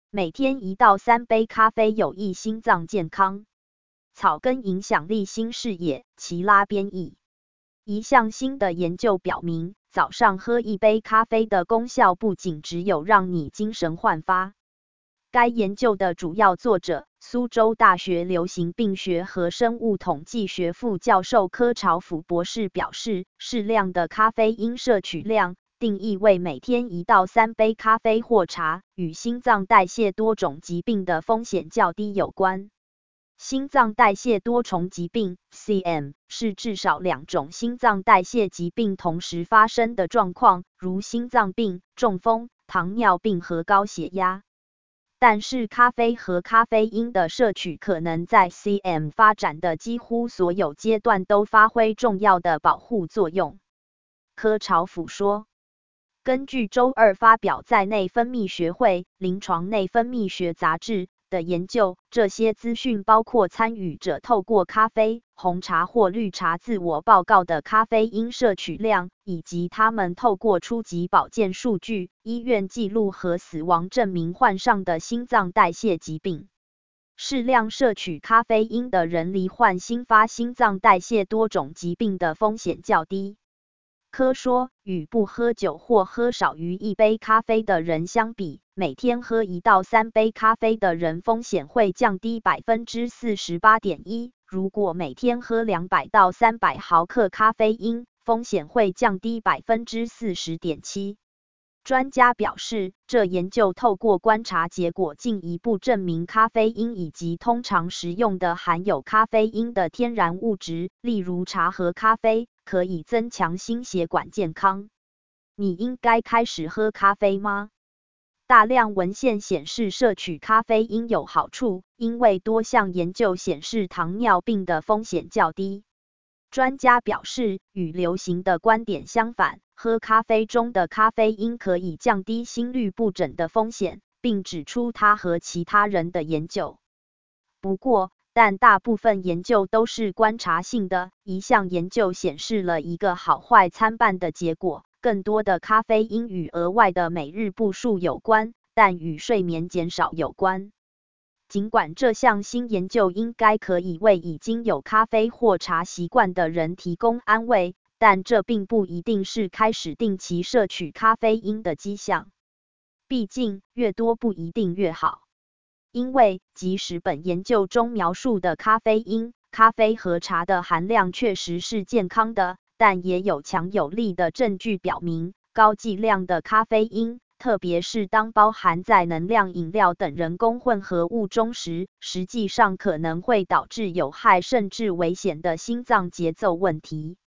每天1到3杯咖啡有益心脏健康。草根影响力新视野，齐拉编译。一项新的研究表明，早上喝一杯咖啡的功效不仅只有让你精神焕发。该研究的主要作者，苏州大学流行病学和生物统计学副教授柯朝甫博士表示，适量的咖啡因摄取量，定义为每天1到3杯咖啡或茶，与心脏代谢多种疾病的风险较低有关。心脏代谢多重疾病 （CM） 是至少2种心脏代谢疾病同时发生的状况，如心脏病、中风、糖尿病和高血压。但是咖啡和咖啡因的摄取可能在 CM 发展的几乎所有阶段都发挥重要的保护作用。柯朝甫说，根据周二发表在内分泌学会临床内分泌学杂志的研究，这些资讯包括参与者透过咖啡、红茶或绿茶自我报告的咖啡因摄取量，以及他们透过初级保健数据、医院记录和死亡证明患上的心脏代谢疾病。适量摄取咖啡因的人罹患新发心脏代谢多种疾病的风险较低。柯说，与不喝酒或喝少于1杯咖啡的人相比，每天喝1到3杯咖啡的人风险会降低 48.1%， 如果每天喝200到300毫克咖啡因，风险会降低 40.7%。专家表示，这研究透过观察结果进一步证明咖啡因以及通常食用的含有咖啡因的天然物质，例如茶和咖啡，可以增强心血管健康。你应该开始喝咖啡吗？大量文献显示摄取咖啡因有好处，因为多项研究显示糖尿病的风险较低。专家表示，与流行的观点相反，喝咖啡中的咖啡因可以降低心律不整的风险，并指出他和其他人的研究。不过，但大部分研究都是观察性的。一项研究显示了一个好坏参半的结果，更多的咖啡因与额外的每日步数有关，但与睡眠减少有关。尽管这项新研究应该可以为已经有咖啡或茶习惯的人提供安慰，但这并不一定是开始定期摄取咖啡因的迹象。毕竟，越多不一定越好。因为，即使本研究中描述的咖啡因、咖啡和茶的含量确实是健康的，但也有强有力的证据表明，高剂量的咖啡因，特别是当包含在能量饮料等人工混合物中时，实际上可能会导致有害甚至危险的心脏节奏问题。